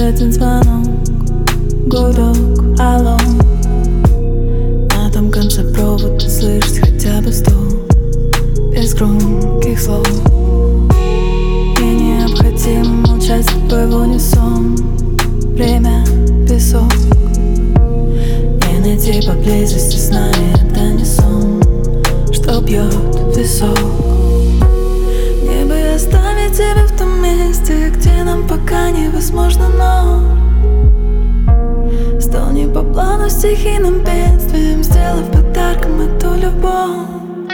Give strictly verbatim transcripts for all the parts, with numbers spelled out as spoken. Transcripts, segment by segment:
один звонок, гудок, алло. На том конце провода слышать хотя бы стук, без громких слов. Мне необходимо молчать с тобой в унисон. Время — песок. Не найти поблизости сна, это не сон, что бьет в висок. Мне бы оставить тебя в том месте, где нам пока невозможно, но стал не по плану стихийным бедствием, сделав подарком эту любовь.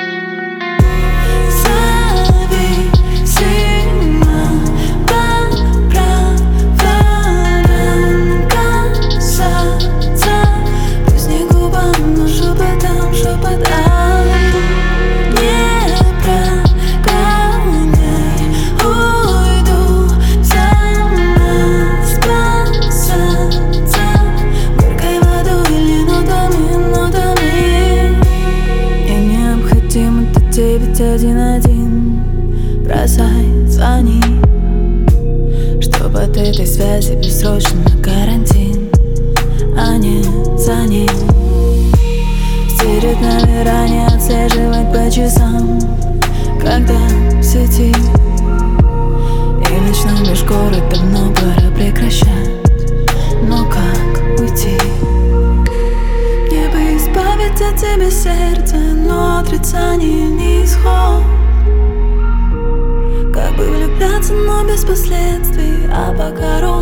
девять один один, бросай, звони, чтоб от этой связи бессрочно на карантин, а не за ним. Стереть номера, не отслеживать по часам, когда в сети. И ночной межгород давно пора прекращать, но как уйти? Мне бы избавить от тебя сердце, но отрицание не исход. Как бы влюбляться, но без последствий, а пока